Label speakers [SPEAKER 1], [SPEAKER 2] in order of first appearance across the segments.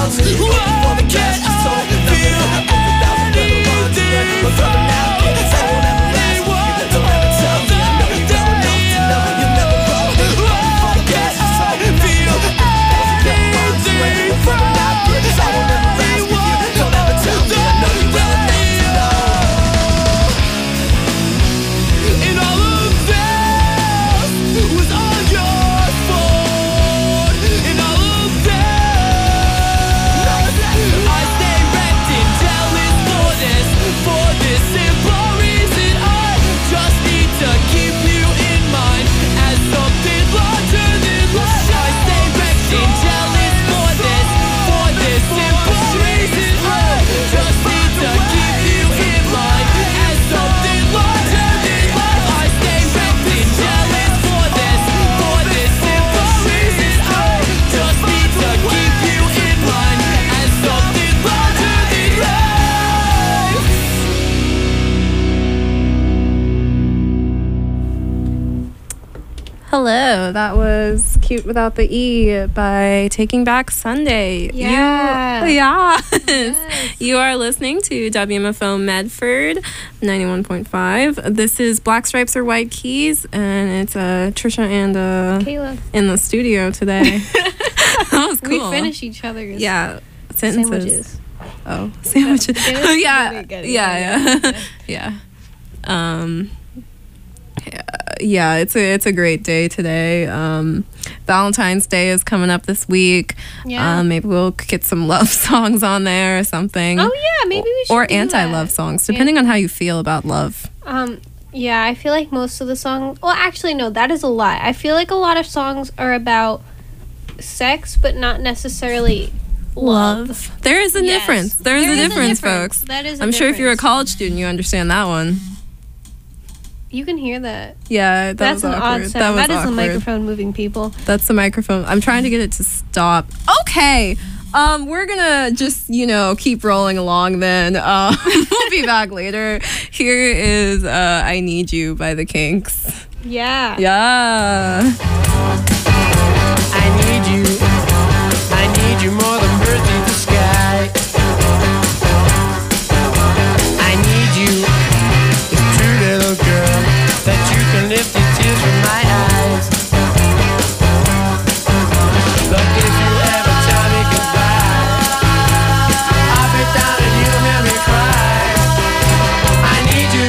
[SPEAKER 1] Hello, that was Cute Without the E by Taking Back Sunday. Yes. You are listening to WMFO Medford 91.5. This is Black Stripes or White Keys, and it's Trisha and
[SPEAKER 2] Kayla
[SPEAKER 1] in the studio today. That was cool.
[SPEAKER 2] We finish each other's
[SPEAKER 1] sentences.
[SPEAKER 2] Sandwiches.
[SPEAKER 1] Oh, sandwiches. It's a great day today. Valentine's Day is coming up this week. Yeah. Maybe we'll get some love songs on there or something.
[SPEAKER 2] Oh yeah, maybe we should.
[SPEAKER 1] Or anti-love songs, depending on how you feel about love.
[SPEAKER 2] Yeah, I feel like most of the songs. Well, actually, no, that is a lie. I feel like a lot of songs are about sex, but not necessarily love.
[SPEAKER 1] There is a difference. There is a difference, folks.
[SPEAKER 2] That is.
[SPEAKER 1] I'm sure if you're a college student, you understand that one.
[SPEAKER 2] You can hear that.
[SPEAKER 1] Yeah, that's
[SPEAKER 2] an
[SPEAKER 1] awkward.
[SPEAKER 2] odd sound. That is the microphone moving, people.
[SPEAKER 1] That's the microphone. I'm trying to get it to stop. Okay. We're gonna just, keep rolling along then. We'll be back later. Here is I Need You by the Kinks.
[SPEAKER 2] Yeah.
[SPEAKER 1] Yeah.
[SPEAKER 3] I need you. I need you more than birds in the sky. I need you. It's true, little girl, that you can lift your tears from my eyes. But if you ever tell me goodbye, I'll be down and you'll hear me cry. I need you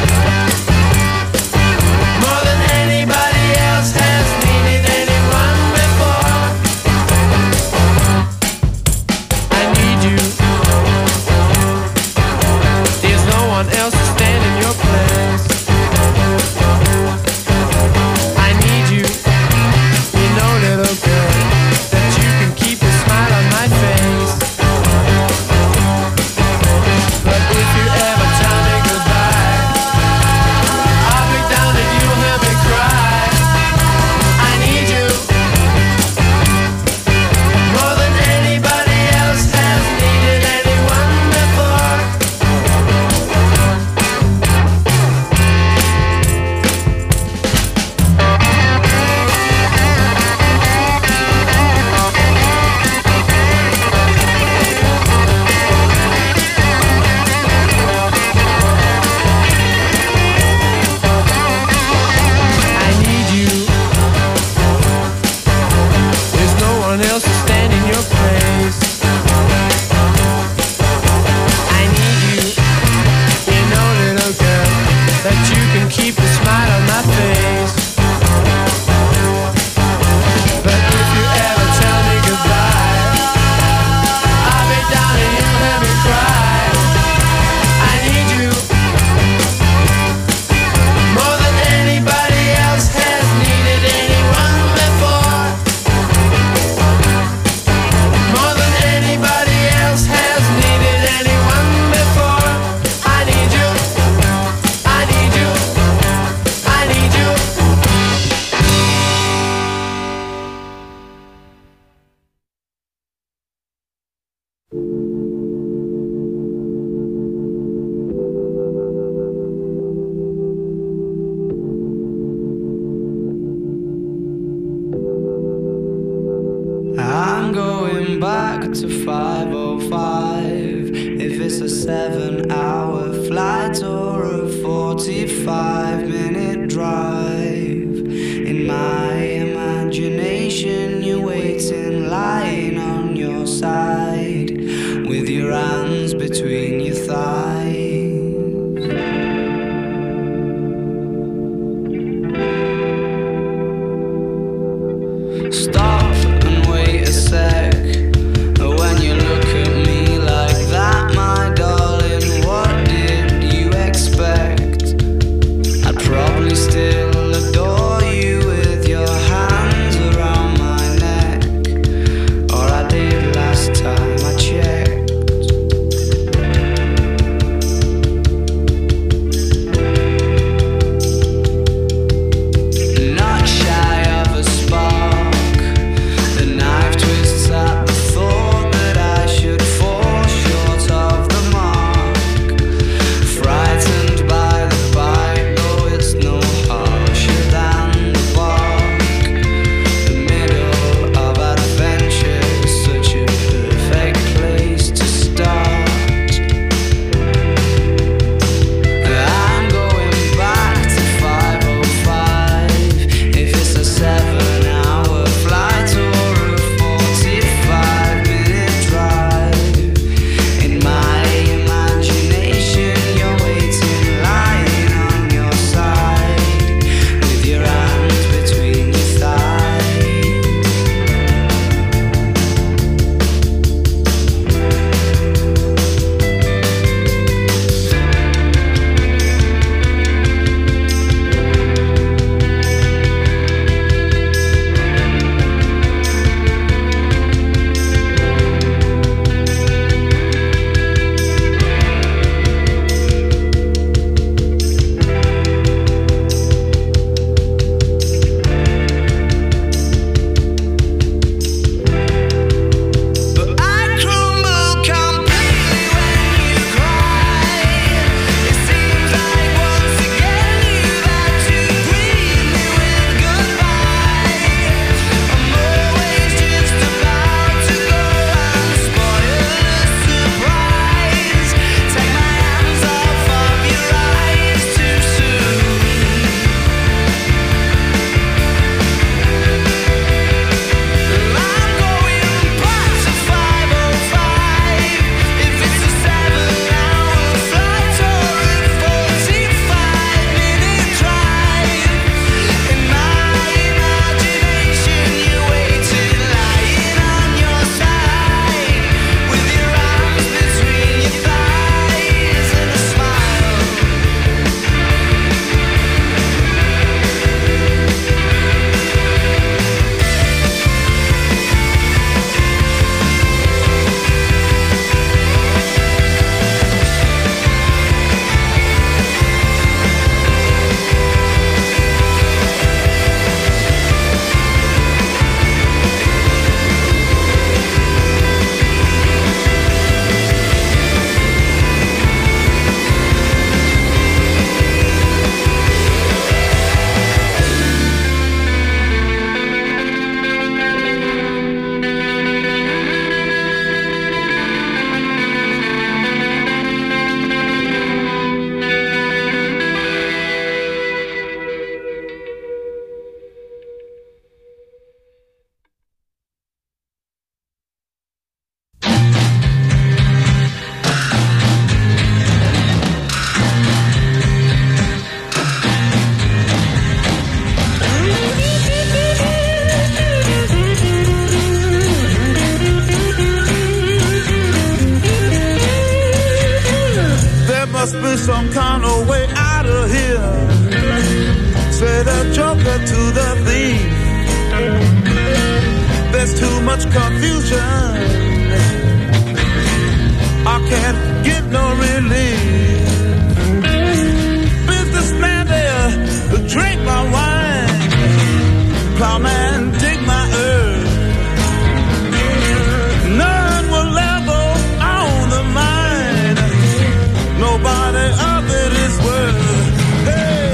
[SPEAKER 3] more than anybody else has needed anyone before. I need you. There's no one else to stand in your place. I need you. You know, little girl, that you can keep a smile on my face. But if you ever tell me goodbye, I'll be down and you'll hear me cry. I need you more than anybody else has needed anyone before. I need you. There's no one else to stand in your place. I need you. You know, little girl, that you can keep a smile on my face. But if you ever tell me goodbye, I'll be down and you'll hear me cry. I need you more than anybody else has needed anyone before. More than anybody else has needed anyone before. I need you. I need you. I need you. I'm going
[SPEAKER 4] back to 5:05. If it's a 7-hour flight or a 45-minute drive, in my imagination you're waiting, lying on your side, with your hands between your thighs. Stop and wait a sec. When you look at me like that, my darling, what did you expect? I'd probably still adore you with your hands around my neck, or I did last time I checked. Not shy of a spark, the knife twists at the thought that I should fall short of the mark. Frightened by the bite, though it's no harsher than the bark. The middle of adventure is such a perfect place to start. I'm going back to 5:05. If it's a 7-hour flight or a 45-minute drive, in my imagination you're waiting, lying on your side, with your hands between your thighs. But I crumble completely when you cry. It seems like once again you've had to greet me with goodbye. I'm always just about to go and spoil the surprise. Take my hands off of your eyes too soon. I'm going back to 5:05. If it's a 7-hour flight or a 45-minute drive, in my imagination you're waiting, lying on your side, with your arms between your thighs and a smile.
[SPEAKER 5] There must be some kind of way out of here. Say the joker to the thief. There's too much confusion. I can't get no relief. Businessman there, drink my wine. Plowman, dig my earth. None will ever own the mine. Nobody of it is worth. Hey.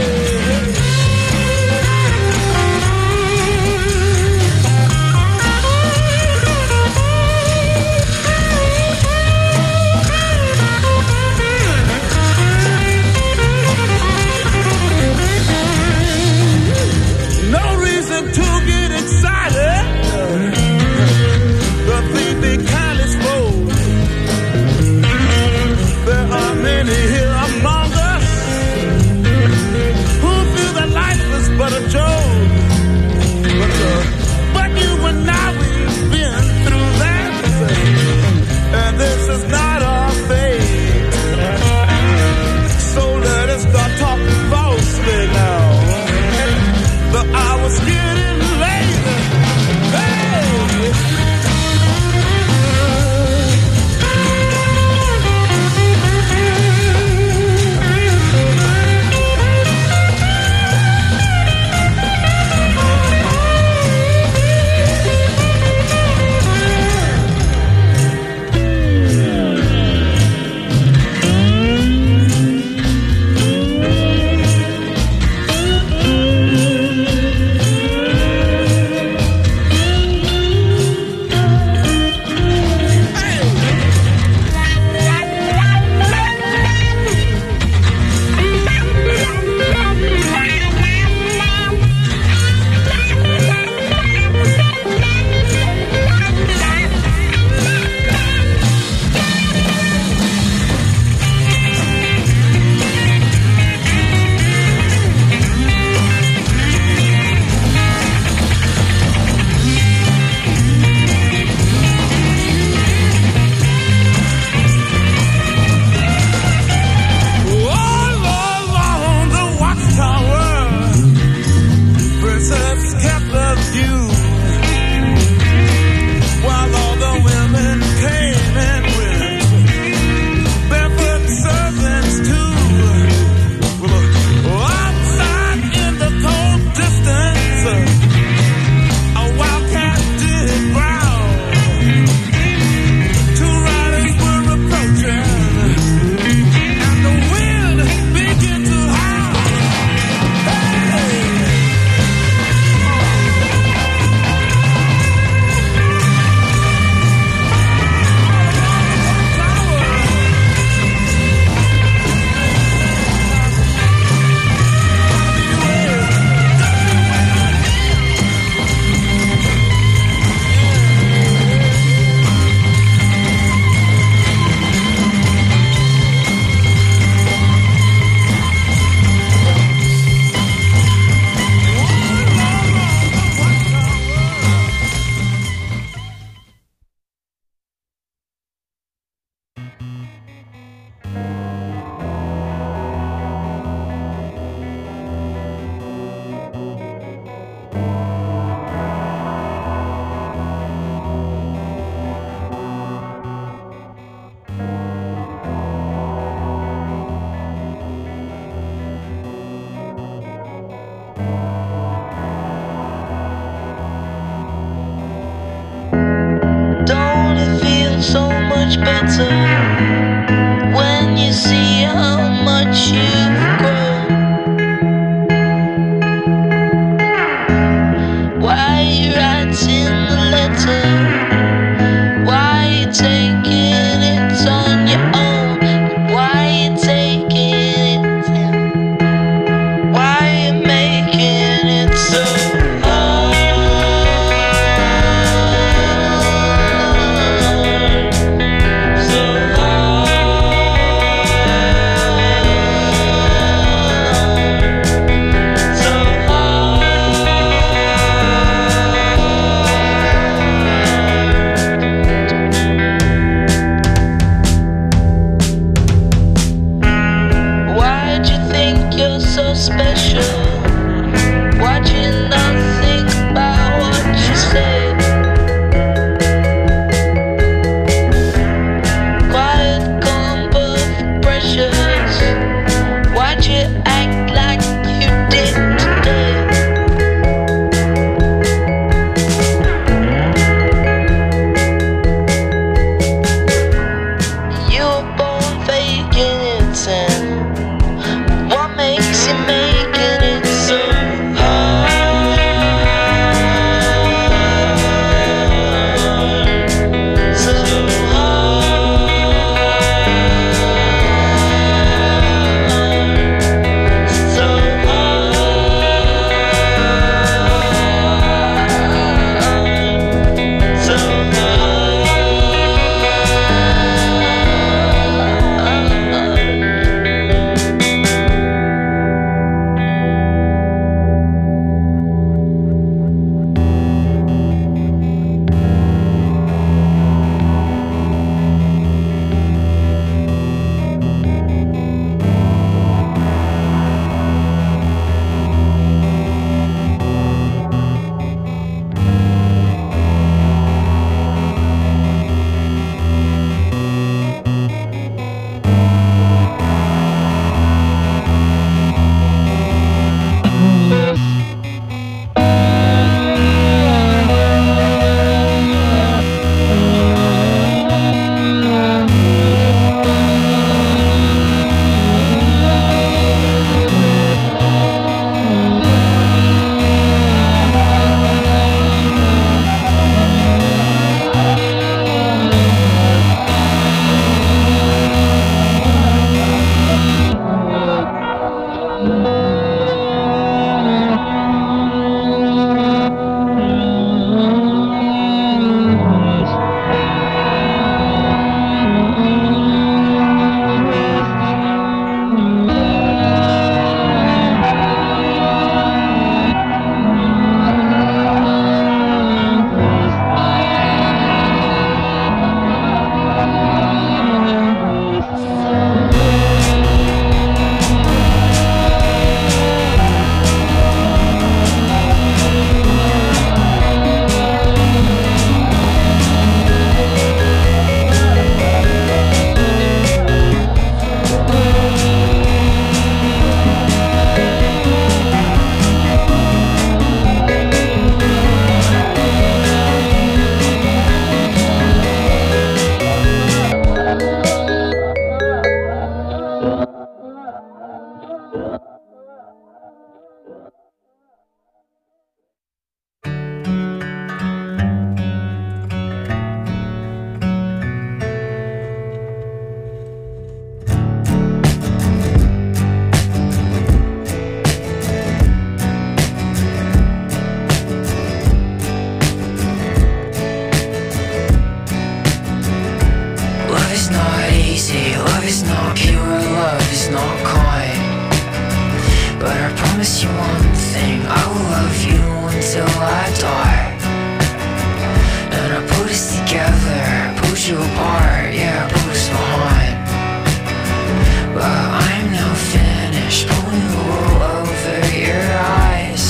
[SPEAKER 6] you apart, yeah, it was so hot. But I'm now finished pulling the wool over your eyes.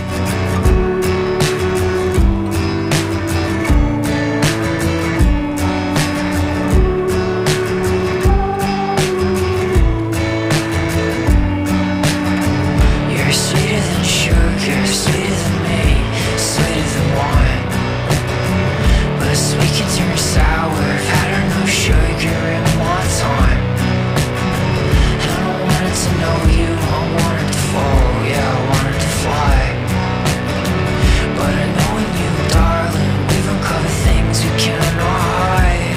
[SPEAKER 6] You're sweeter than sugar, sweeter than me, sweeter than wine. But sweet can turn sour if I don't know sugar in my time. And I wanted to know you, I wanted to fall, yeah, I wanted to fly. But I know in you, darling, we've uncovered things we cannot hide.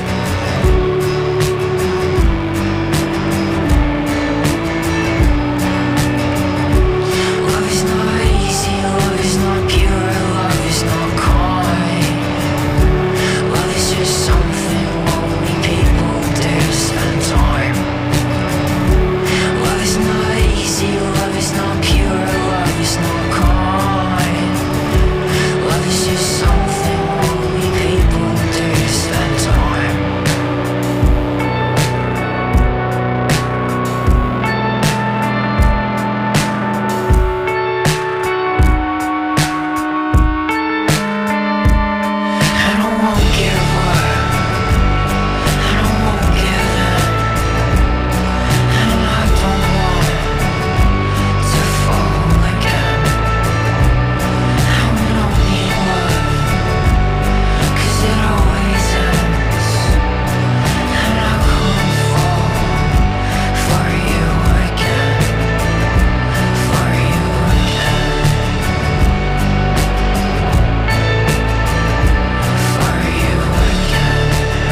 [SPEAKER 6] Love is not easy, love is not pure, love is not kind. Love is just something lonely people do to spend time. Love is not easy, love is not pure, love is not kind. Love is just something lonely people do to spend time. And I won't give up, and I won't give in, and I don't want to fall again. And we don't need love, 'cause it always ends. And I can't fall for you again, for you again, for you again.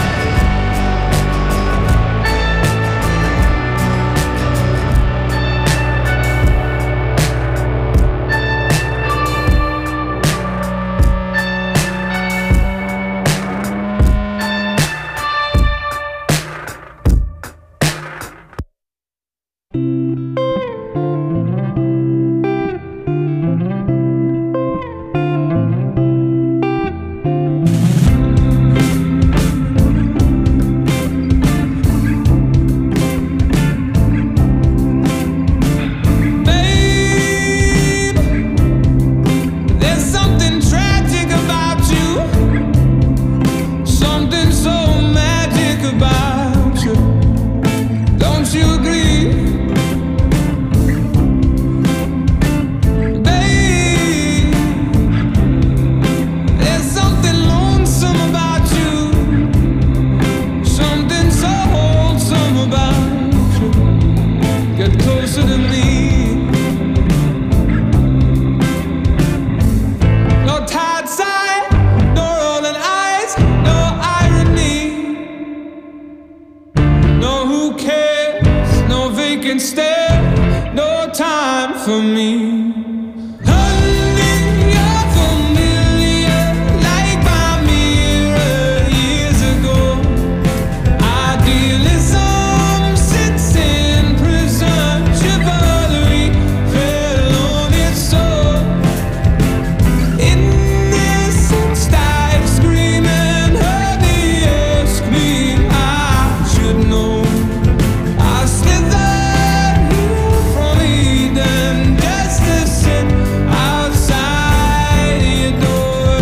[SPEAKER 5] Babe, there's something tragic about you, something so magic about you. Don't you agree? Babe, there's something lonesome about you, something so wholesome about you. Get closer to me. No tired side, no rolling eyes, no irony. No who cares, no vacant stare, no time for me. Honey, you're familiar, like my mirror years ago. Idealism sits in prison, chivalry fell on its soul. Innocence died screaming, heard the air scream. I should know. I slithered here from Eden just to sit outside your door.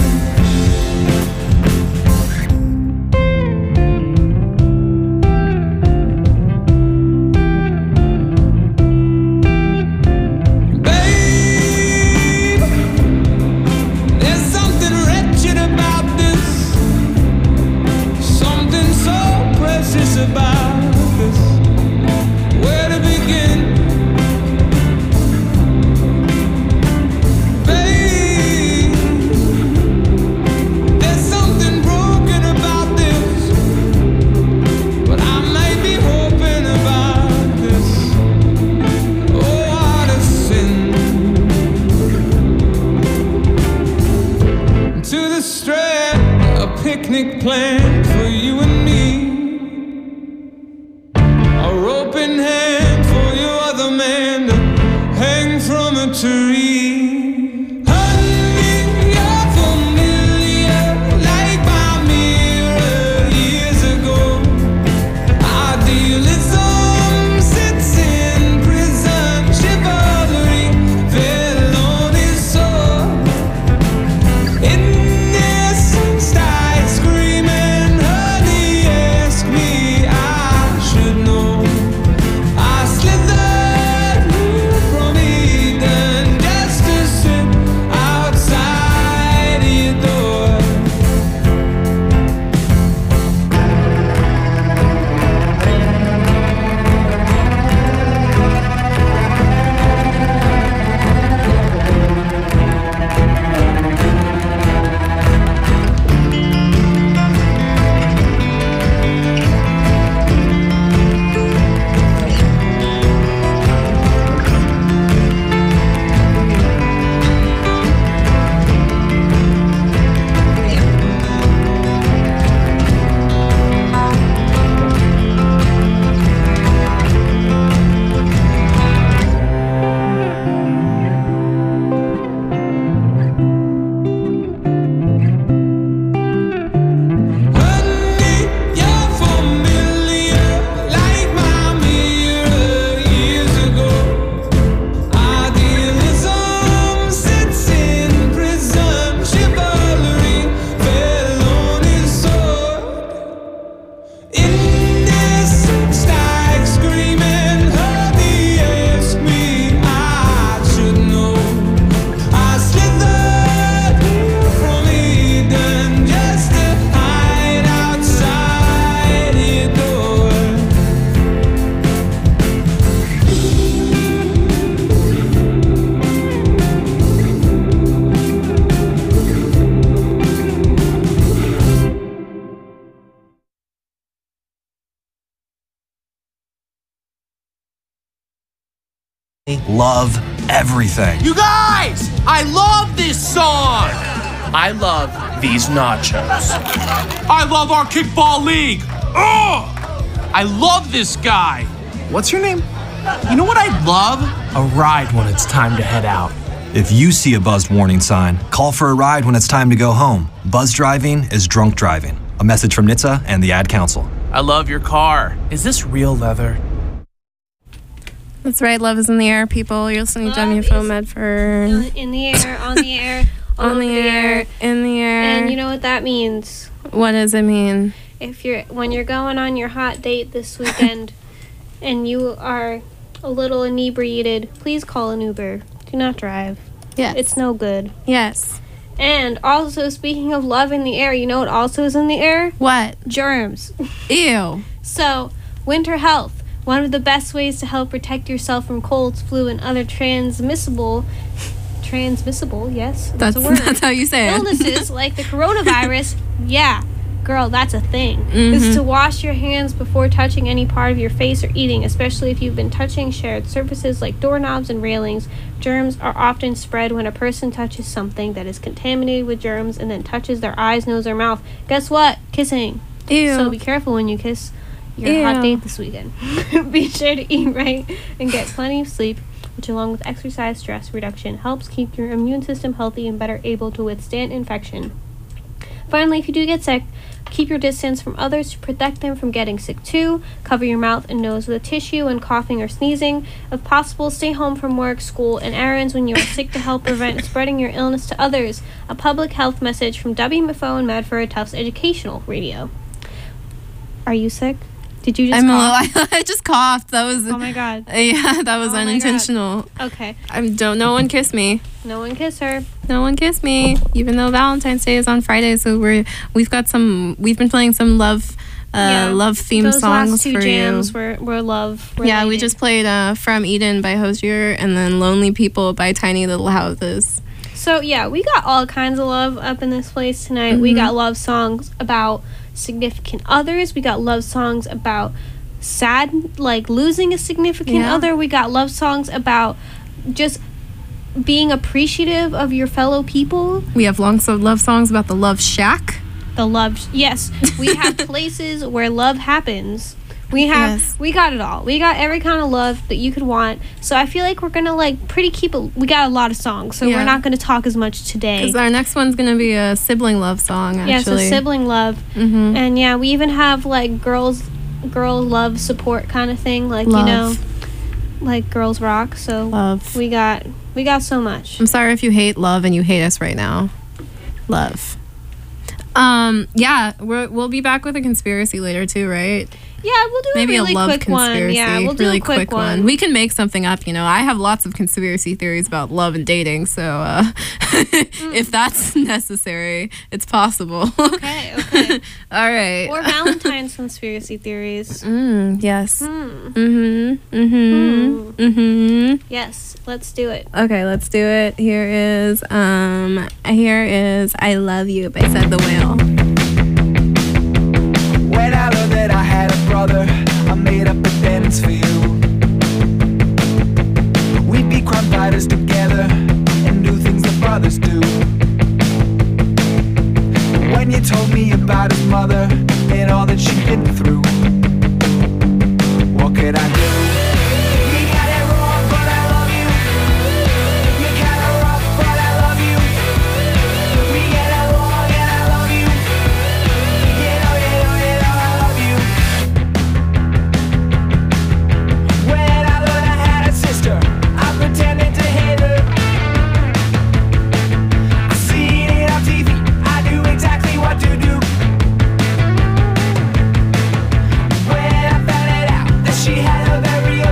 [SPEAKER 5] Babe, there's something wretched about this, something so precious about this. Where to begin? Babe, there's something broken about this, but I might be hoping about this. Oh, what a sin. To the Strand, a picnic planned for you and me. A rope in hand for your other man to hang from a tree. Honey, you're familiar, like my mirror
[SPEAKER 7] love everything.
[SPEAKER 8] You guys, I love this song. I love these nachos. I love our kickball league. Ugh! I love this guy. What's your name? You know what I'd love? A ride when it's time to head out.
[SPEAKER 7] If you see a buzzed warning sign, call for a ride when it's time to go home. Buzz driving is drunk driving. A message from NHTSA and the Ad Council.
[SPEAKER 8] I love your car. Is this real leather?
[SPEAKER 1] That's right. Love is in the air, people. You're listening to WFO Medford.
[SPEAKER 2] In the air, on the air, all
[SPEAKER 1] On the air, in the air.
[SPEAKER 2] And you know what that means?
[SPEAKER 1] What does it mean?
[SPEAKER 2] When you're going on your hot date this weekend and you are a little inebriated, please call an Uber. Do not drive.
[SPEAKER 1] Yes.
[SPEAKER 2] It's no good.
[SPEAKER 1] Yes.
[SPEAKER 2] And also, speaking of love in the air, you know what also is in the air?
[SPEAKER 1] What?
[SPEAKER 2] Germs.
[SPEAKER 1] Ew.
[SPEAKER 2] So, winter health. One of the best ways to help protect yourself from colds, flu, and other transmissible, yes, that's a word.
[SPEAKER 1] That's how you say it.
[SPEAKER 2] Illnesses like the coronavirus, yeah, girl, that's a thing, is to wash your hands before touching any part of your face or eating, especially if you've been touching shared surfaces like doorknobs and railings. Germs are often spread when a person touches something that is contaminated with germs and then touches their eyes, nose, or mouth. Guess what? Kissing.
[SPEAKER 1] Ew.
[SPEAKER 2] So be careful when you kiss your hot date this weekend. Be sure to eat right and get plenty of sleep, which along with exercise stress reduction helps keep your immune system healthy and better able to withstand infection. Finally, if you do get sick, keep your distance from others to protect them from getting sick too. Cover your mouth and nose with a tissue when coughing or sneezing. If possible, stay home from work, school, and errands when you are sick to help prevent spreading your illness to others. A public health message from WMFO and Medford Tufts Educational Radio. Are you sick? Did you just cough?
[SPEAKER 1] I just coughed. That was.
[SPEAKER 2] Oh my god.
[SPEAKER 1] Yeah, that was
[SPEAKER 2] Oh my
[SPEAKER 1] unintentional.
[SPEAKER 2] Okay.
[SPEAKER 1] No one kiss me.
[SPEAKER 2] No one kiss her.
[SPEAKER 1] No one kiss me. Even though Valentine's Day is on Friday, so we've been playing some love theme
[SPEAKER 2] Those
[SPEAKER 1] songs
[SPEAKER 2] last two
[SPEAKER 1] for
[SPEAKER 2] jams
[SPEAKER 1] you.
[SPEAKER 2] were love.
[SPEAKER 1] Yeah, we
[SPEAKER 2] related.
[SPEAKER 1] just played From Eden by Hosier and then Lonely People by Tiny Little Houses.
[SPEAKER 2] So yeah, we got all kinds of love up in this place tonight. We got love songs about significant others. We got love songs about sad, like losing a significant other. We got love songs about just being appreciative of your fellow people.
[SPEAKER 1] We have love songs about the Love Shack.
[SPEAKER 2] Yes, we have places where love happens. We got it all. We got every kind of love that you could want. So I feel like we're gonna we got a lot of songs, so we're not gonna talk as much today.
[SPEAKER 1] Because our next one's gonna be a sibling love song, actually.
[SPEAKER 2] Yeah, so sibling love. And yeah, we even have like girl love support kind of thing, like
[SPEAKER 1] Love.
[SPEAKER 2] you know, like Girls Rock. So
[SPEAKER 1] Love.
[SPEAKER 2] we got so much.
[SPEAKER 1] I'm sorry if you hate love and you hate us right now. Love. Yeah, we'll be back with a conspiracy later too, right?
[SPEAKER 2] Yeah, we'll do
[SPEAKER 1] Maybe
[SPEAKER 2] a really
[SPEAKER 1] love
[SPEAKER 2] quick
[SPEAKER 1] conspiracy.
[SPEAKER 2] one. Yeah, we'll do
[SPEAKER 1] really
[SPEAKER 2] a quick one.
[SPEAKER 1] We can make something up, you know. I have lots of conspiracy theories about love and dating, so if that's necessary, it's possible.
[SPEAKER 2] Okay.
[SPEAKER 1] All right.
[SPEAKER 2] Or Valentine's conspiracy theories.
[SPEAKER 1] Yes.
[SPEAKER 2] Yes, let's do it.
[SPEAKER 1] Okay, let's do it. Here is I Love You by Said the Whale.
[SPEAKER 3] When I learned that I had a brother, I made up a penance for you. We'd be crime fighters together and do things that brothers do. When you told me about his mother and all that she'd been through, what could I do? You got it wrong, but I love you. You got it rough, but I love you. We get along and I love you. You know, I love you. When I learned I had a sister, I pretended to hate her. I seen it on TV, I knew exactly what to do. When I found it out that she had a very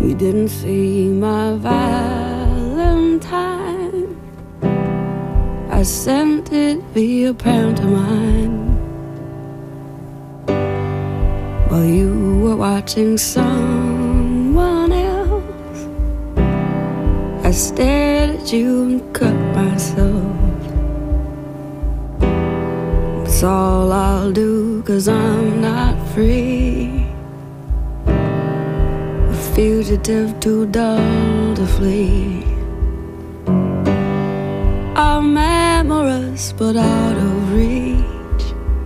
[SPEAKER 9] You didn't see my Valentine. I sent it via pantomime while you were watching someone else. I stared at you and cut myself. It's all I'll do, 'cause I'm not free, a fugitive too dull to flee. I'm amorous but out of reach.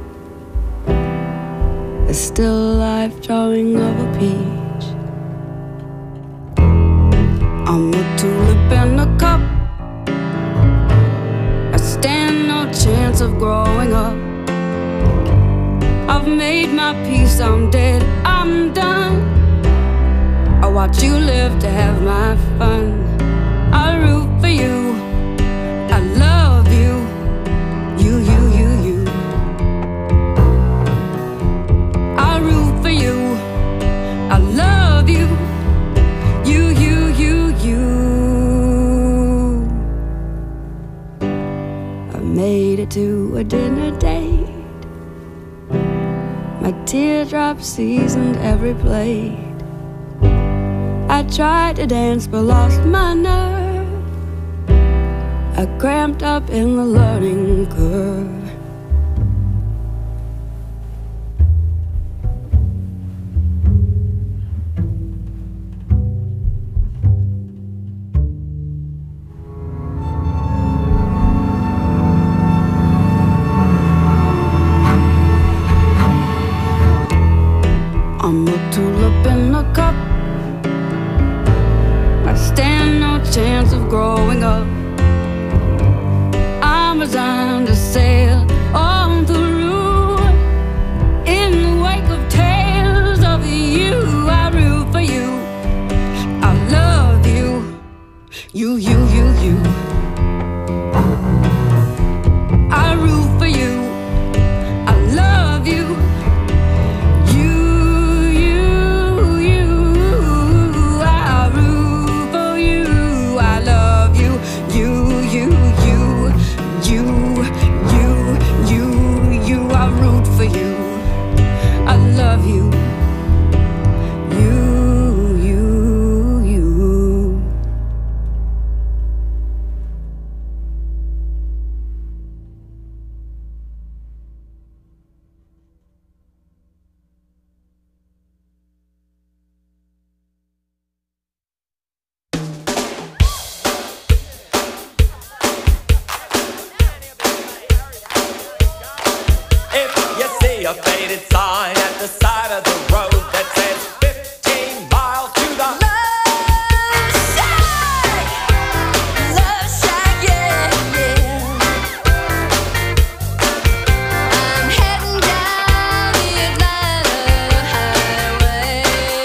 [SPEAKER 9] There's still life drawing of a peach. I'm a tulip in a cup. I stand no chance of growing up. I've made my peace, I'm dead, I'm done. I watch you live to have my fun. I root for you, I love you, you. I root for you, I love you, you. I made it to a dinner date. My teardrops seasoned every plate. I tried to dance but lost my nerve. I cramped up in the learning curve. I'm a tulip in a cup. I stand no chance of growing up. I'm resigned to sail on through in the wake of tales of you. I root for you, I love you, you. I root for you, I love you, you. I root for you, I love you, you. I root for you, I love you, you.
[SPEAKER 10] If you see a faded sign at the side of the road that says 15 miles to the
[SPEAKER 11] Love Shack, yeah, yeah. I'm heading down the Atlanta highway,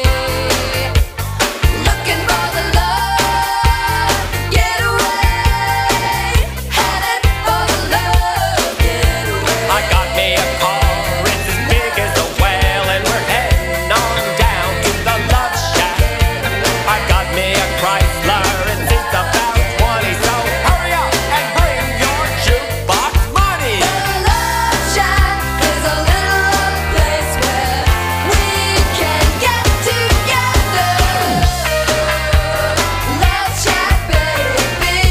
[SPEAKER 11] looking for the love getaway, headed for the love getaway.
[SPEAKER 10] I got me a car, it's as big as a whale, and we're heading on down to the Love Shack. I got me a Chrysler, it seats about 20, so hurry up and bring your jukebox money.
[SPEAKER 11] The Love Shack is a little old place where we can get together. Love Shack, baby.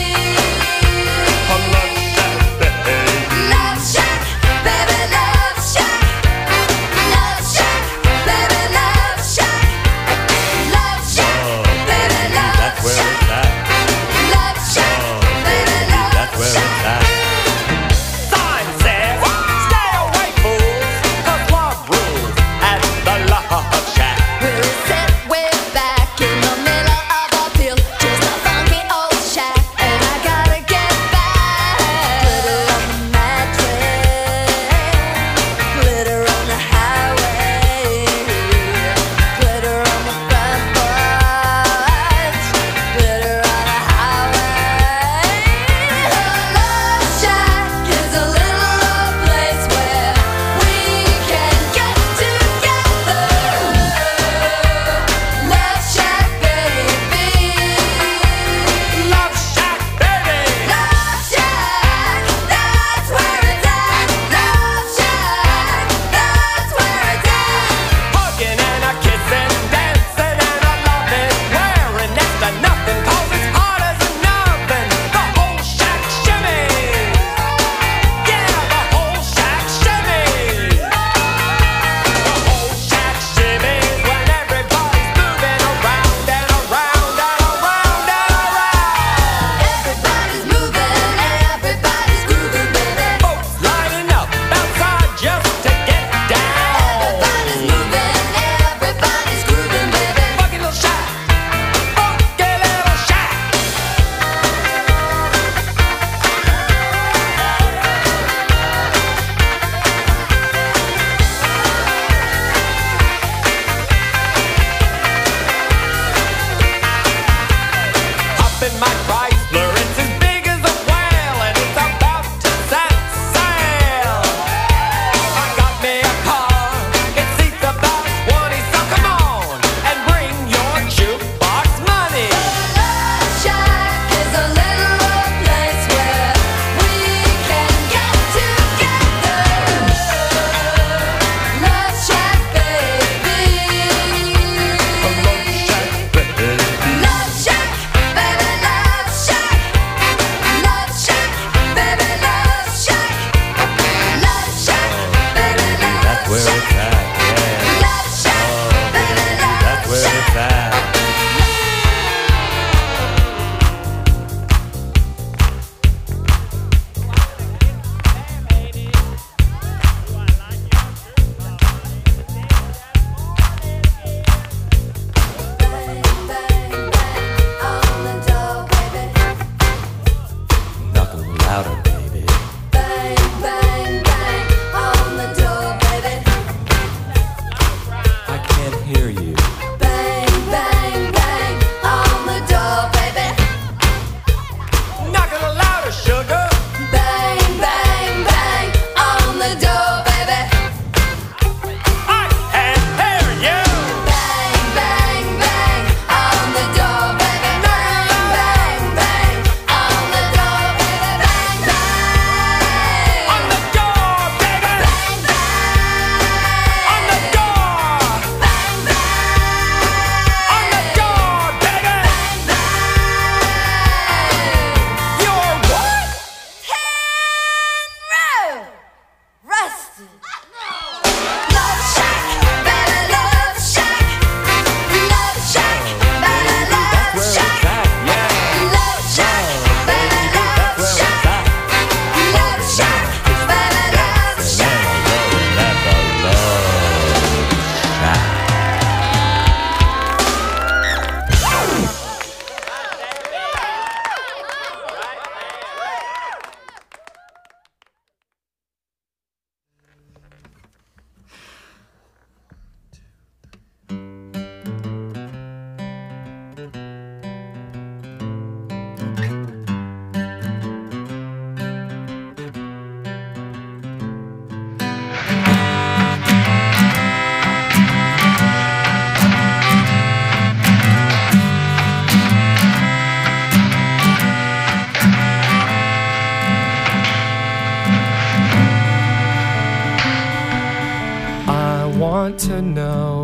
[SPEAKER 11] Love Shack, baby, Love Shack. Love Shack, baby, Love Shack. Love Shack, baby, Love
[SPEAKER 10] That's where
[SPEAKER 11] Shack.
[SPEAKER 10] it's at.
[SPEAKER 11] Love Shack, baby, Love
[SPEAKER 10] That's where
[SPEAKER 11] Shack.
[SPEAKER 10] it's at. Sign says, stay away, fools, 'cause love rules at the Love Shack.
[SPEAKER 11] We'll sit way back in the middle of a field, just a funky old shack, and I gotta get back. Glitter on the mattress, glitter on the highway, glitter on the front porch, glitter on the highway. The Love Shack is a little old place where we can get together.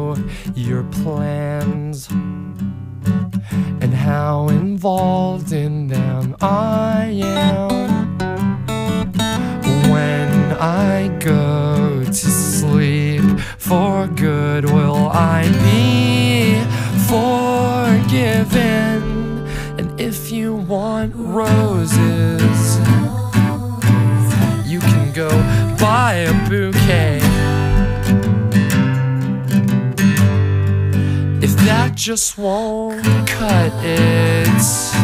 [SPEAKER 12] know your plans and how involved in them I am. When I go to sleep for good, will I be forgiven? And if you want roses, you can go buy a bouquet. If that just won't cut it,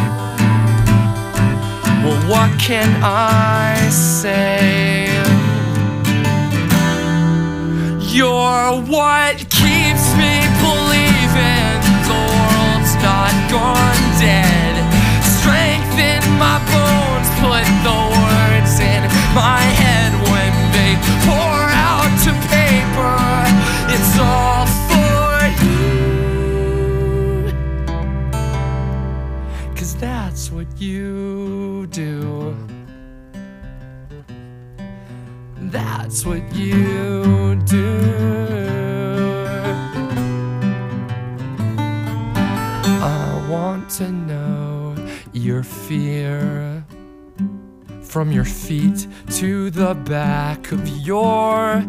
[SPEAKER 12] well, what can I say? You're what keeps me believing the world's not gone dead. Strength in my bones, put the words in my head when they pour out to paper. It's all for you, 'cause that's what you do. That's what you do. I want to know your fear from your feet to the back of your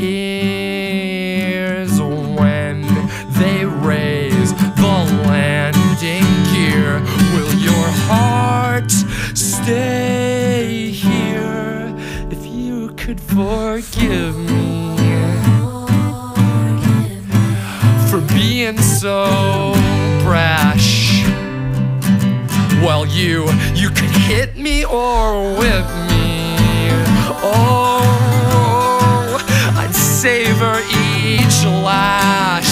[SPEAKER 12] ears when they raise the landing gear. Will your heart stay here? If you could forgive me for being so brash, well, you could hit me or whip me. Oh, I'd savor each lash.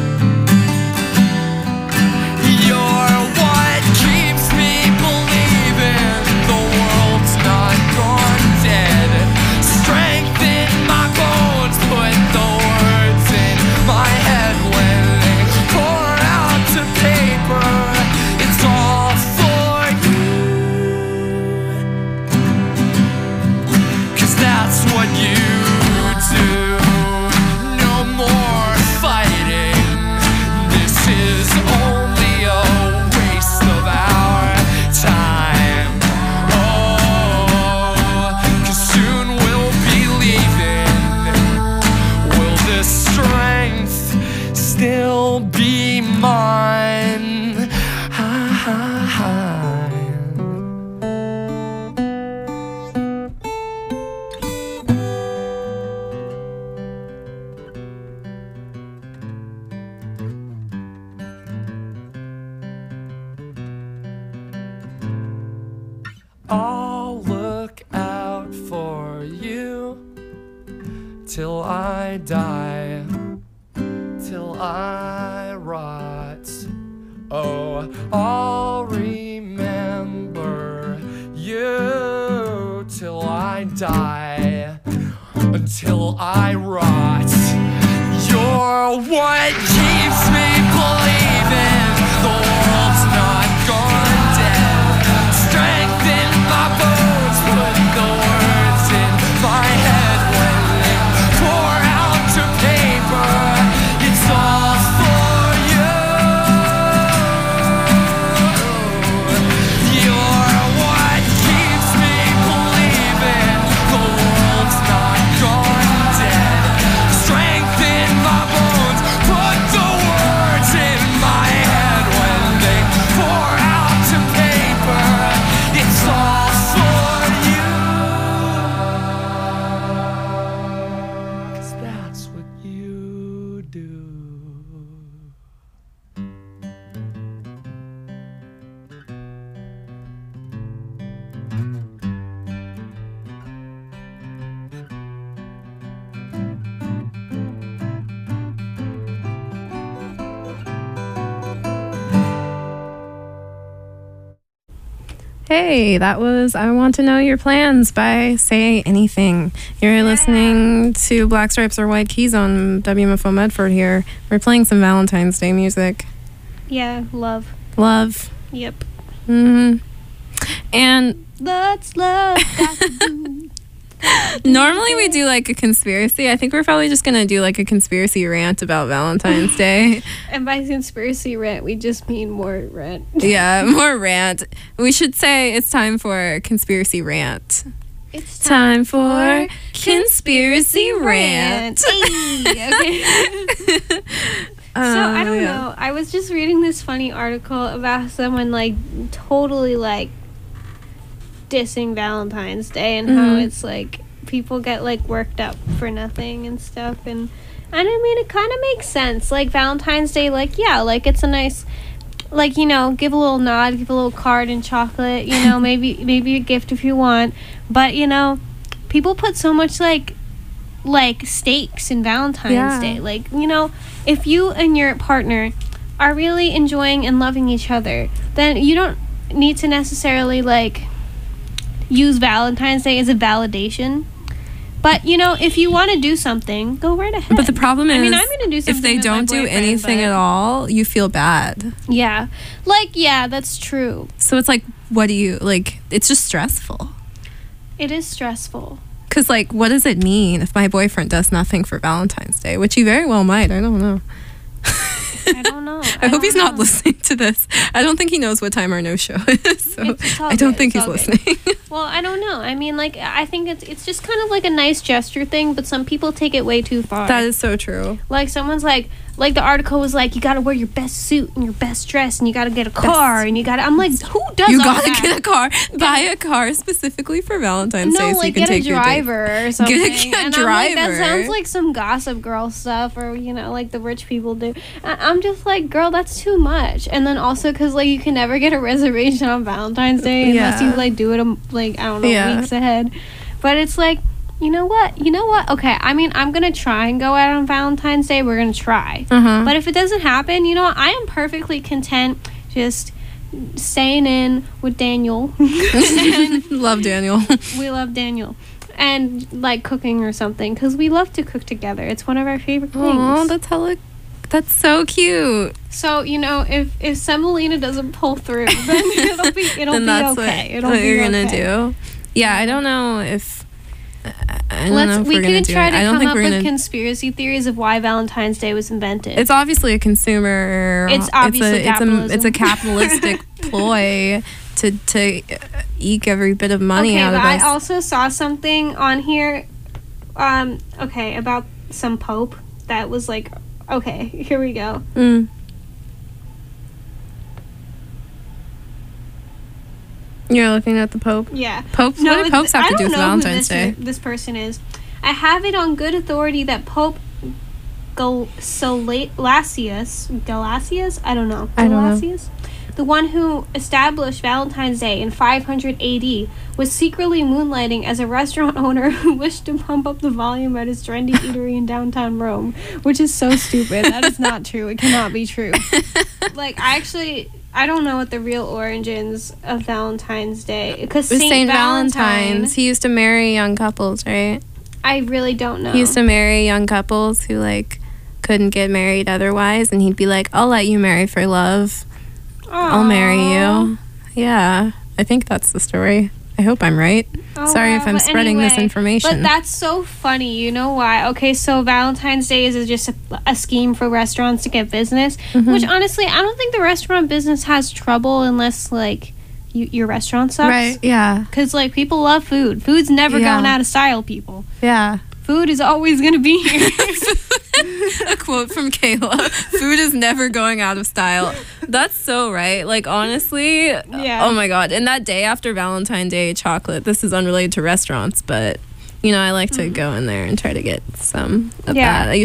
[SPEAKER 12] You're what keeps me believing the world's not gone dead. Strength in my bones, put the words in my head when they pour out to paper. It's all for you, 'cause that's what you do. No more fighting. This is only a waste of our time. Oh, 'cause soon we'll be leaving. Will this strength still be mine? I'll look out for you till I die, till I rot. Oh, I'll remember you till I die, until I rot. You're what keeps me believing the world's not gone dead. Strength in my bones, put the words in my head when they pour out to paper. It's all for you. You're what keeps me believing the world's not gone dead. Strength in my bones, put the words in my head when they pour out to paper. It's all for you, 'cause that's what you do.
[SPEAKER 1] Hey, that was I Want to Know Your Plans by Say Anything. You're listening to Black Stripes or White Keys on WMFO Medford here. We're playing some Valentine's Day music.
[SPEAKER 2] Yeah, love.
[SPEAKER 1] Love.
[SPEAKER 2] Yep.
[SPEAKER 1] Mm-hmm. And
[SPEAKER 2] Let's love. Got to do.
[SPEAKER 1] Normally we do like a conspiracy. I think we're probably just gonna do like a conspiracy rant about Valentine's Day.
[SPEAKER 2] And by conspiracy rant, we just mean more rant.
[SPEAKER 1] Yeah, more rant. We should say it's time for conspiracy rant.
[SPEAKER 2] It's
[SPEAKER 1] Time for conspiracy rant.
[SPEAKER 2] Hey, okay. So I don't know. I was just reading this funny article about someone like totally like dissing Valentine's Day and how it's like people get like worked up for nothing and stuff, and I mean it kind of makes sense. Like Valentine's Day, like yeah, like it's a nice, like, you know, give a little nod, give a little card and chocolate, you know, maybe a gift if you want, but you know, people put so much like stakes in Valentine's Day. Like, you know, if you and your partner are really enjoying and loving each other, then you don't need to necessarily like use Valentine's Day as a validation. But you know, if you want to do something, go right ahead.
[SPEAKER 1] But the problem is,
[SPEAKER 2] I mean, I'm gonna do something
[SPEAKER 1] if they
[SPEAKER 2] with my
[SPEAKER 1] don't do
[SPEAKER 2] boyfriend,
[SPEAKER 1] anything
[SPEAKER 2] but-
[SPEAKER 1] at all, you feel bad.
[SPEAKER 2] Yeah, like yeah, that's true.
[SPEAKER 1] So it's like, what do you like? It's just stressful.
[SPEAKER 2] It is stressful.
[SPEAKER 1] Because, like, what does it mean if my boyfriend does nothing for Valentine's Day? Which he very well might. I don't know.
[SPEAKER 2] I don't know.
[SPEAKER 1] I hope he's not listening to this. I don't think he knows what time our no show is. So
[SPEAKER 2] It's all
[SPEAKER 1] I don't
[SPEAKER 2] good,
[SPEAKER 1] think
[SPEAKER 2] it's
[SPEAKER 1] he's
[SPEAKER 2] all good.
[SPEAKER 1] listening.
[SPEAKER 2] Well, I don't know. I mean, like, I think it's just kind of like a nice gesture thing, but some people take it way too far.
[SPEAKER 1] That is so true.
[SPEAKER 2] Like, someone's like the article was like, you gotta wear your best suit and your best dress, and you gotta get a car, and you gotta. I'm like, who does
[SPEAKER 1] You
[SPEAKER 2] all
[SPEAKER 1] gotta
[SPEAKER 2] that?
[SPEAKER 1] get a car. Buy a car specifically for Valentine's Day
[SPEAKER 2] No,
[SPEAKER 1] so
[SPEAKER 2] like
[SPEAKER 1] you can
[SPEAKER 2] get a
[SPEAKER 1] take your date.
[SPEAKER 2] driver or something.
[SPEAKER 1] Get a
[SPEAKER 2] And I'm like, that
[SPEAKER 1] driver.
[SPEAKER 2] sounds like some Gossip Girl stuff, or you know, like the rich people do. I'm just like, girl, that's too much. And then also because like you can never get a reservation on Valentine's Day unless
[SPEAKER 1] Yeah.
[SPEAKER 2] you like do it like I don't know
[SPEAKER 1] Yeah.
[SPEAKER 2] weeks ahead. But it's like, you know what? Okay, I mean, I'm gonna try and go out on Valentine's Day. We're gonna try.
[SPEAKER 1] Uh-huh.
[SPEAKER 2] But if it doesn't happen, you know what? I am perfectly content just staying in with Daniel. And
[SPEAKER 1] Love Daniel.
[SPEAKER 2] we love Daniel. And like cooking or something, because we love to cook together. It's one of our favorite things.
[SPEAKER 1] Oh, that's so cute.
[SPEAKER 2] So, you know, if Semolina doesn't pull through, then it'll be
[SPEAKER 1] Then that's
[SPEAKER 2] okay.
[SPEAKER 1] what you're gonna do. Yeah, I don't know if I don't know if
[SPEAKER 2] We
[SPEAKER 1] we're gonna
[SPEAKER 2] could
[SPEAKER 1] do
[SPEAKER 2] try
[SPEAKER 1] it.
[SPEAKER 2] to
[SPEAKER 1] I don't
[SPEAKER 2] come
[SPEAKER 1] think
[SPEAKER 2] up
[SPEAKER 1] we're
[SPEAKER 2] with
[SPEAKER 1] gonna.
[SPEAKER 2] conspiracy theories of why Valentine's Day was invented.
[SPEAKER 1] It's obviously a consumer.
[SPEAKER 2] It's obviously
[SPEAKER 1] it's a capitalistic ploy to eke every bit of money
[SPEAKER 2] okay,
[SPEAKER 1] out
[SPEAKER 2] but
[SPEAKER 1] of us.
[SPEAKER 2] I also saw something on here, about some pope that was like, okay, here we go.
[SPEAKER 1] Mm. You're looking at the Pope?
[SPEAKER 2] Yeah.
[SPEAKER 1] Popes? What do popes have to do with Valentine's Day?
[SPEAKER 2] This person is. I have it on good authority that Pope Gelasius, I don't know.
[SPEAKER 1] I don't know.
[SPEAKER 2] Gelasius? The one who established Valentine's Day in 500 AD was secretly moonlighting as a restaurant owner who wished to pump up the volume at his trendy eatery in downtown Rome, which is so stupid. That is not true. It cannot be true. Like, I don't know what the real origins of Valentine's Day, because
[SPEAKER 1] It was
[SPEAKER 2] Saint
[SPEAKER 1] St. Valentine's. He used to marry young couples, right?
[SPEAKER 2] I really don't know.
[SPEAKER 1] He used to marry young couples who, like, couldn't get married otherwise, and he'd be like, I'll let you marry for love. I'll marry you. Yeah, I think that's the story. I hope I'm right. Sorry if I'm
[SPEAKER 2] but
[SPEAKER 1] spreading
[SPEAKER 2] anyway,
[SPEAKER 1] misinformation.
[SPEAKER 2] But that's so funny. You know why? Okay, so Valentine's Day is just a scheme for restaurants to get business,
[SPEAKER 1] Mm-hmm.
[SPEAKER 2] which honestly, I don't think the restaurant business has trouble unless, like, your restaurant sucks.
[SPEAKER 1] Right, yeah.
[SPEAKER 2] Because, like, people love food. Food's never
[SPEAKER 1] Yeah.
[SPEAKER 2] going out of style, people.
[SPEAKER 1] Yeah.
[SPEAKER 2] Food is always going to be here.
[SPEAKER 1] A quote from Kayla: food is never going out of style. That's so right. Like, honestly,
[SPEAKER 2] Yeah.
[SPEAKER 1] oh my god. And that day after Valentine's Day chocolate, this is unrelated to restaurants, but you know, I like to go in there and try to get some of
[SPEAKER 2] Yeah.
[SPEAKER 1] that.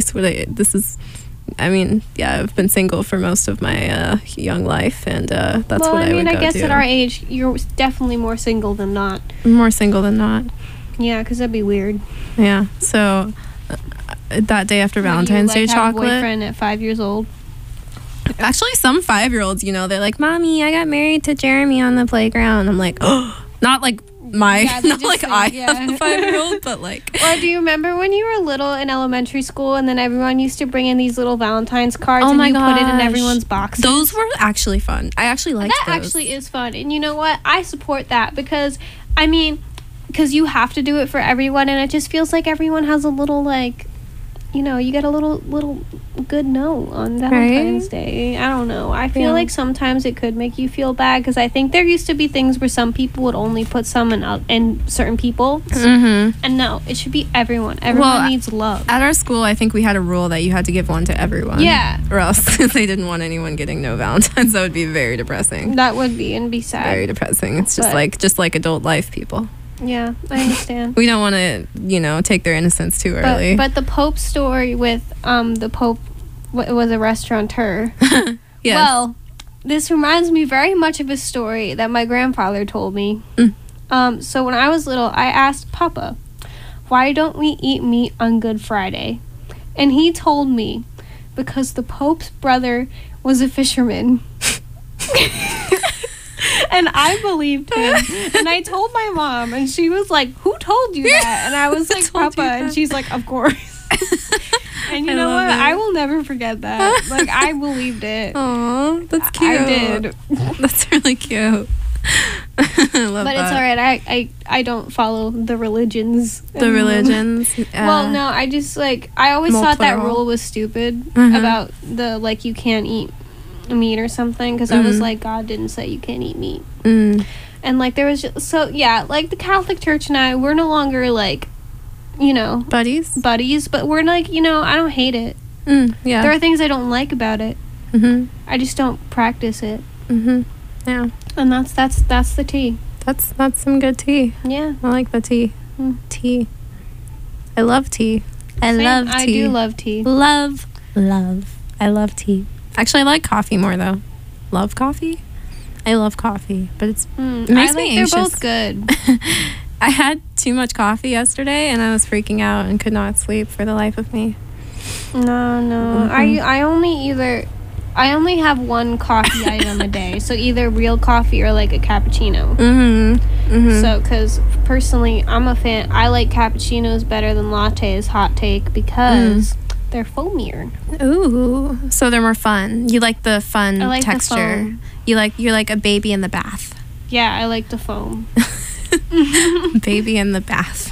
[SPEAKER 1] I've been single for most of my young life, and that's
[SPEAKER 2] well,
[SPEAKER 1] what I would go
[SPEAKER 2] I guess
[SPEAKER 1] do.
[SPEAKER 2] at our age, you're definitely more single than not.
[SPEAKER 1] More single than not.
[SPEAKER 2] Yeah, because that'd be weird.
[SPEAKER 1] Yeah. So that day after Valentine's
[SPEAKER 2] Would you,
[SPEAKER 1] Day
[SPEAKER 2] like, have a
[SPEAKER 1] chocolate.
[SPEAKER 2] boyfriend at 5 years old.
[SPEAKER 1] Actually, some 5-year-olds, you know, they're like, Mommy, I got married to Jeremy on the playground. I'm like, oh, not like
[SPEAKER 2] Yeah, they
[SPEAKER 1] not
[SPEAKER 2] just
[SPEAKER 1] like
[SPEAKER 2] think,
[SPEAKER 1] I
[SPEAKER 2] yeah.
[SPEAKER 1] have a 5-year-old, but like.
[SPEAKER 2] Or do you remember when you were little in elementary school and then everyone used to bring in these little Valentine's cards
[SPEAKER 1] Oh
[SPEAKER 2] and
[SPEAKER 1] my
[SPEAKER 2] you put it in
[SPEAKER 1] gosh.
[SPEAKER 2] everyone's boxes?
[SPEAKER 1] Those were actually fun. I actually liked
[SPEAKER 2] That
[SPEAKER 1] those.
[SPEAKER 2] actually is fun. And you know what? I support that because, I mean, because you have to do it for everyone, and it just feels like everyone has a little, like, you know, you get a little good no on Valentine's Day. I don't know. I feel like sometimes it could make you feel bad, because I think there used to be things where some people would only put some in certain people.
[SPEAKER 1] Mm-hmm.
[SPEAKER 2] And no, it should be everyone. Everyone needs love.
[SPEAKER 1] At our school, I think we had a rule that you had to give one to everyone.
[SPEAKER 2] Yeah.
[SPEAKER 1] Or else they didn't want anyone getting no Valentine's. That would be very depressing.
[SPEAKER 2] That would be, and be sad.
[SPEAKER 1] Very depressing. It's just like adult life, people.
[SPEAKER 2] Yeah, I understand.
[SPEAKER 1] We don't want to, you know, take their innocence too early.
[SPEAKER 2] But the Pope story with the Pope was a restaurateur.
[SPEAKER 1] Yes.
[SPEAKER 2] Well, this reminds me very much of a story that my grandfather told me. So when I was little, I asked Papa, why don't we eat meat on Good Friday? And he told me, because the Pope's brother was a fisherman. And I believed him. And I told my mom, and she was like, who told you that? And I was like, Papa. And she's like, of course. And you know what? I will never forget that. Like, I believed it.
[SPEAKER 1] Aw, that's cute.
[SPEAKER 2] I did.
[SPEAKER 1] That's really cute. I love
[SPEAKER 2] But
[SPEAKER 1] that.
[SPEAKER 2] it's all right. I don't follow the religions.
[SPEAKER 1] The religions.
[SPEAKER 2] Well, no, I just, like, I always
[SPEAKER 1] More
[SPEAKER 2] thought that
[SPEAKER 1] plural.
[SPEAKER 2] rule was stupid
[SPEAKER 1] Mhm.
[SPEAKER 2] about the, like, you can't eat meat or something, because I was
[SPEAKER 1] Mhm.
[SPEAKER 2] like, God didn't say you can't eat meat.
[SPEAKER 1] Mm.
[SPEAKER 2] And, like, there was just, so, yeah, like, the Catholic Church and I, we're no longer, like, you know,
[SPEAKER 1] buddies,
[SPEAKER 2] but we're, like, you know, I don't hate it.
[SPEAKER 1] Yeah.
[SPEAKER 2] There are things I don't like about it.
[SPEAKER 1] Mm-hmm.
[SPEAKER 2] I just don't practice it.
[SPEAKER 1] Mm-hmm. Yeah.
[SPEAKER 2] And that's the tea.
[SPEAKER 1] That's some good tea.
[SPEAKER 2] Yeah.
[SPEAKER 1] I like the tea. Tea. I love tea. I
[SPEAKER 2] Same.
[SPEAKER 1] love tea.
[SPEAKER 2] I do love tea.
[SPEAKER 1] Love. I love tea. Actually, I like coffee more though. Love coffee. I love coffee, but it makes me anxious.
[SPEAKER 2] They're both good.
[SPEAKER 1] I had too much coffee yesterday, and I was freaking out and could not sleep for the life of me.
[SPEAKER 2] No.
[SPEAKER 1] Mhm.
[SPEAKER 2] I only have one coffee item a day. So either real coffee or like a cappuccino.
[SPEAKER 1] Mm-hmm.
[SPEAKER 2] So, because personally, I'm a fan. I like cappuccinos better than lattes. Hot take, because they're foamier.
[SPEAKER 1] Ooh, so they're more fun. You like the fun
[SPEAKER 2] I like the
[SPEAKER 1] texture.
[SPEAKER 2] foam.
[SPEAKER 1] You're like a baby in the bath.
[SPEAKER 2] Yeah, I like the foam.
[SPEAKER 1] Baby in the bath.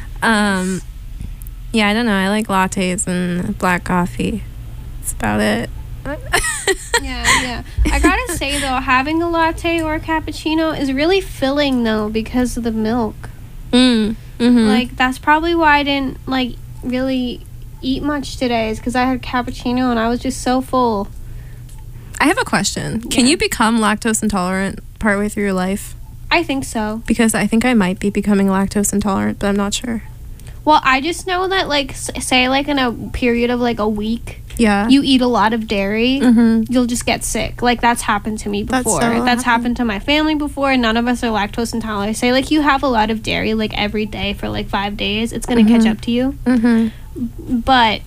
[SPEAKER 1] Yeah, I don't know. I like lattes and black coffee. That's about it.
[SPEAKER 2] Yeah. I gotta say though, having a latte or a cappuccino is really filling though, because of the milk.
[SPEAKER 1] Mm-hmm.
[SPEAKER 2] Like, that's probably why I didn't like really eat much today, is because I had cappuccino and I was just so full.
[SPEAKER 1] I have a question. Can you become lactose intolerant partway through your life?
[SPEAKER 2] I think so.
[SPEAKER 1] Because I think I might be becoming lactose intolerant, but I'm not sure.
[SPEAKER 2] Well, I just know that, like, say, like, in a period of, like, a week,
[SPEAKER 1] Yeah.
[SPEAKER 2] you eat a lot of dairy,
[SPEAKER 1] Mm-hmm.
[SPEAKER 2] you'll just get sick. Like, that's happened to me
[SPEAKER 1] That's
[SPEAKER 2] before.
[SPEAKER 1] so
[SPEAKER 2] That's happened to my family before, and none of us are lactose intolerant. Say, like, you have a lot of dairy, like, every day for, like, 5 days, it's going to catch up to you.
[SPEAKER 1] Mm-hmm.
[SPEAKER 2] But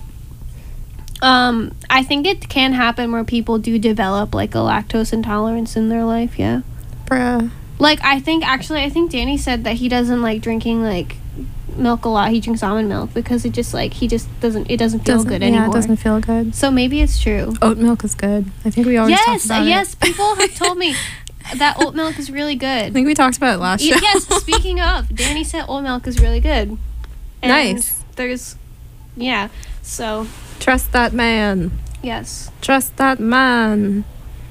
[SPEAKER 2] I think it can happen where people do develop, like, a lactose intolerance in their life, yeah.
[SPEAKER 1] Bruh.
[SPEAKER 2] Like, I think Danny said that he doesn't like drinking, like, milk a lot. He drinks almond milk because it just, like, it doesn't feel good anymore.
[SPEAKER 1] Yeah, it doesn't feel good.
[SPEAKER 2] So maybe it's true.
[SPEAKER 1] Oat milk is good. I think we always talked about
[SPEAKER 2] Yes,
[SPEAKER 1] it.
[SPEAKER 2] people have told me that oat milk is really
[SPEAKER 1] I
[SPEAKER 2] good.
[SPEAKER 1] think we talked about it last show.
[SPEAKER 2] Yes, speaking of, Danny said oat milk is really good. And
[SPEAKER 1] Nice.
[SPEAKER 2] There's, yeah, so,
[SPEAKER 1] Trust that man.
[SPEAKER 2] yes.
[SPEAKER 1] Trust that man.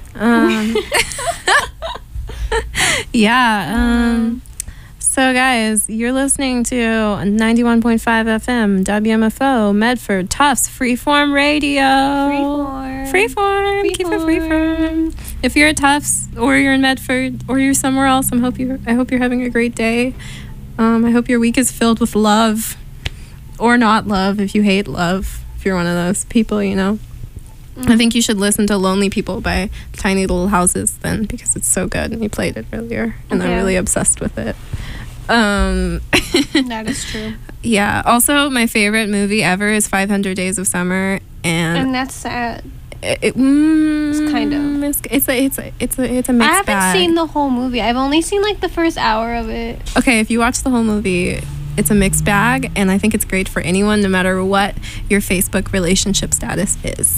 [SPEAKER 1] Yeah. So, guys, you're listening to 91.5 FM, WMFO, Medford, Tufts, Freeform Radio. Freeform. Keep it freeform. If you're at Tufts, or you're in Medford, or you're somewhere else, I hope you're having a great day. I hope your week is filled with love, or not love if you hate love. If you're one of those people, you know. I think you should listen to Lonely People by Tiny Little Houses then, because it's so good, and you played it earlier, and I'm
[SPEAKER 2] Yeah.
[SPEAKER 1] really obsessed with it.
[SPEAKER 2] That is true.
[SPEAKER 1] Yeah. Also, my favorite movie ever is 500 Days of Summer, and
[SPEAKER 2] that's sad.
[SPEAKER 1] it's
[SPEAKER 2] kind of.
[SPEAKER 1] It's a mixed
[SPEAKER 2] I haven't
[SPEAKER 1] bag.
[SPEAKER 2] seen the whole movie. I've only seen, like, the first hour of it.
[SPEAKER 1] Okay, if you watch the whole movie, it's a mixed bag, and I think it's great for anyone, no matter what your Facebook relationship status is.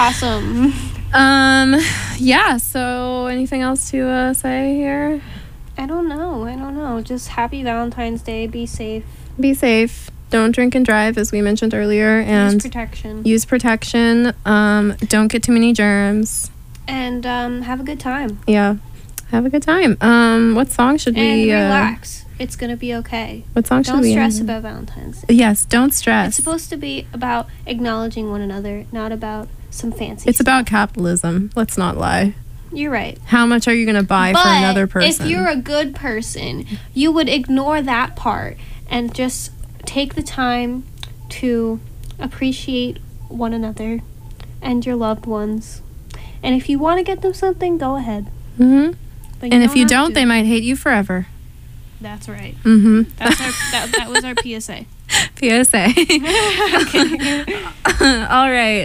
[SPEAKER 2] Awesome.
[SPEAKER 1] Yeah, so anything else to say here?
[SPEAKER 2] I don't know. Just happy Valentine's Day. Be safe.
[SPEAKER 1] Be safe. Don't drink and drive, as we mentioned earlier, and
[SPEAKER 2] Use protection.
[SPEAKER 1] use protection. Don't get too many germs.
[SPEAKER 2] And have a good time.
[SPEAKER 1] Yeah, have a good time. What song should
[SPEAKER 2] And
[SPEAKER 1] we?
[SPEAKER 2] relax. It's gonna be okay.
[SPEAKER 1] What song should
[SPEAKER 2] Don't
[SPEAKER 1] we?
[SPEAKER 2] stress about Valentine's Day.
[SPEAKER 1] Yes, don't stress.
[SPEAKER 2] It's supposed to be about acknowledging one another, not about some fancy.
[SPEAKER 1] It's about capitalism. Let's not lie.
[SPEAKER 2] You're right.
[SPEAKER 1] How much are you going to buy for another person?
[SPEAKER 2] If you're a good person, you would ignore that part and just take the time to appreciate one another and your loved ones. And if you want to get them something, go ahead.
[SPEAKER 1] Mm-hmm.
[SPEAKER 2] But
[SPEAKER 1] And if you
[SPEAKER 2] have
[SPEAKER 1] don't,
[SPEAKER 2] to.
[SPEAKER 1] they might hate you forever.
[SPEAKER 2] That's right.
[SPEAKER 1] Mm-hmm.
[SPEAKER 2] That was our PSA.
[SPEAKER 1] PSA. All right.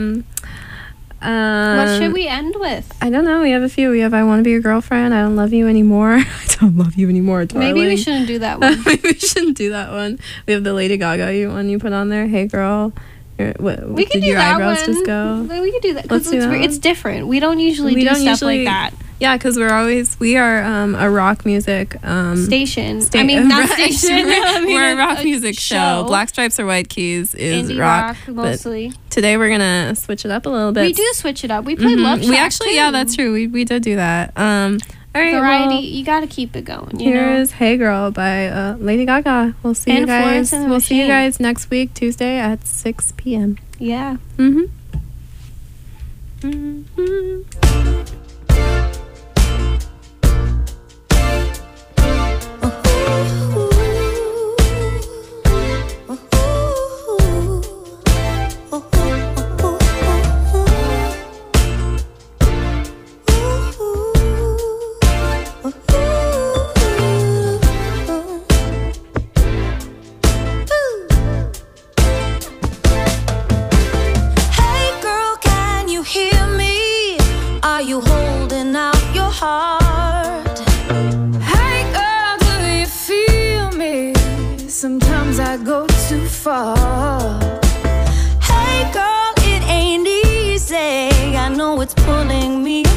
[SPEAKER 2] What should we end with?
[SPEAKER 1] I don't know. We have a few. We have I Want to Be Your Girlfriend. I Don't Love You Anymore. I Don't Love You Anymore, darling.
[SPEAKER 2] Maybe we shouldn't do that one.
[SPEAKER 1] Maybe we shouldn't do that one. We have the Lady Gaga one you put on there. Hey, girl.
[SPEAKER 2] We could
[SPEAKER 1] did
[SPEAKER 2] do
[SPEAKER 1] your
[SPEAKER 2] that
[SPEAKER 1] eyebrows
[SPEAKER 2] one.
[SPEAKER 1] just go?
[SPEAKER 2] We could do that
[SPEAKER 1] Let's
[SPEAKER 2] because
[SPEAKER 1] do that
[SPEAKER 2] it's
[SPEAKER 1] one.
[SPEAKER 2] different. We don't usually
[SPEAKER 1] We
[SPEAKER 2] do
[SPEAKER 1] don't
[SPEAKER 2] stuff
[SPEAKER 1] usually-
[SPEAKER 2] like that.
[SPEAKER 1] Yeah, because we are a rock music
[SPEAKER 2] Station.
[SPEAKER 1] sta-
[SPEAKER 2] I mean, not
[SPEAKER 1] right,
[SPEAKER 2] station. I mean,
[SPEAKER 1] we're a rock music show.
[SPEAKER 2] show.
[SPEAKER 1] Black Stripes or White Keys is
[SPEAKER 2] Indie
[SPEAKER 1] rock.
[SPEAKER 2] rock mostly.
[SPEAKER 1] But today we're gonna switch it up a little bit.
[SPEAKER 2] We do switch it up. We play Love Shack
[SPEAKER 1] We actually,
[SPEAKER 2] too.
[SPEAKER 1] yeah, that's true. We did do that. All right,
[SPEAKER 2] Variety.
[SPEAKER 1] well,
[SPEAKER 2] You got to keep it going. You know?
[SPEAKER 1] here's "Hey Girl" by Lady Gaga. We'll see you
[SPEAKER 2] And
[SPEAKER 1] guys.
[SPEAKER 2] Florence and the
[SPEAKER 1] We'll see you
[SPEAKER 2] Machine.
[SPEAKER 1] guys next week, Tuesday at 6 p.m.
[SPEAKER 2] Yeah.
[SPEAKER 1] Mm-hmm.
[SPEAKER 11] Hey girl, can you hear me? Are you holding out your heart? Hey girl, do you feel me? Sometimes I go too far. Hey girl, it ain't easy. I know it's pulling me